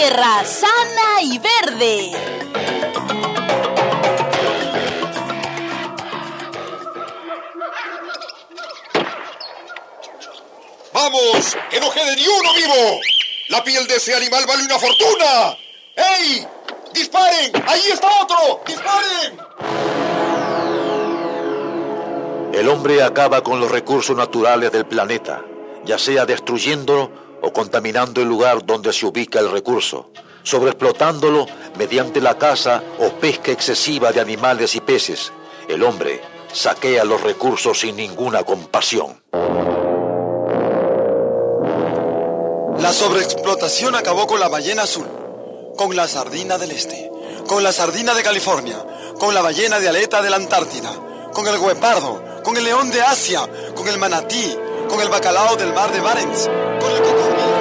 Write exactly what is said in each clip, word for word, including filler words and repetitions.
tierra sana y verde. ¡Vamos! ¡Que no quede ni uno vivo! ¡La piel de ese animal vale una fortuna! ¡Ey! ¡Disparen! ¡Ahí está otro! ¡Disparen! El hombre acaba con los recursos naturales del planeta, ya sea destruyéndolo o contaminando el lugar donde se ubica el recurso, sobreexplotándolo mediante la caza o pesca excesiva de animales y peces. El hombre saquea los recursos sin ninguna compasión. La sobreexplotación acabó con la ballena azul, con la sardina del este, con la sardina de California, con la ballena de aleta de la Antártida, con el guepardo, con el león de Asia, con el manatí, con el bacalao del mar de Barents, con el cocodrilo.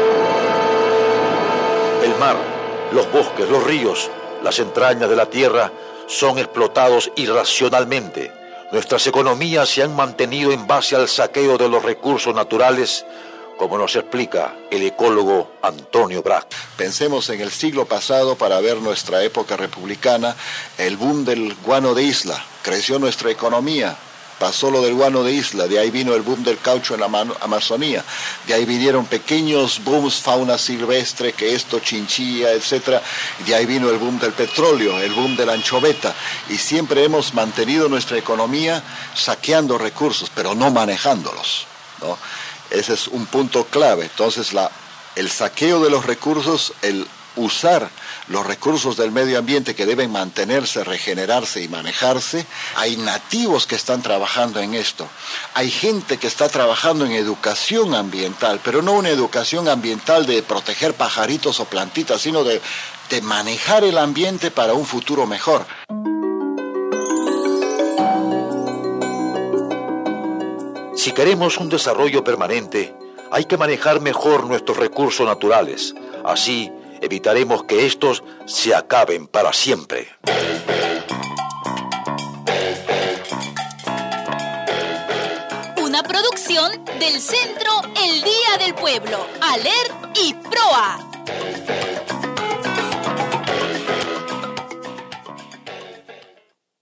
El mar, los bosques, los ríos, las entrañas de la tierra son explotados irracionalmente. Nuestras economías se han mantenido en base al saqueo de los recursos naturales, como nos explica el ecólogo Antonio Brac. Pensemos en el siglo pasado para ver nuestra época republicana, el boom del guano de isla, creció nuestra economía, pasó lo del guano de isla, de ahí vino el boom del caucho en la Amazonía, de ahí vinieron pequeños booms, fauna silvestre, que esto, chinchilla, etcétera, de ahí vino el boom del petróleo, el boom de la anchoveta, y siempre hemos mantenido nuestra economía saqueando recursos, pero no manejándolos, ¿no? Ese es un punto clave. Entonces, la, el saqueo de los recursos, el usar los recursos del medio ambiente que deben mantenerse, regenerarse y manejarse. Hay nativos que están trabajando en esto. Hay gente que está trabajando en educación ambiental, pero no una educación ambiental de proteger pajaritos o plantitas, sino de, de manejar el ambiente para un futuro mejor. Si queremos un desarrollo permanente, hay que manejar mejor nuestros recursos naturales. Así evitaremos que estos se acaben para siempre. Una producción del Centro El Día del Pueblo, ALER y PROA.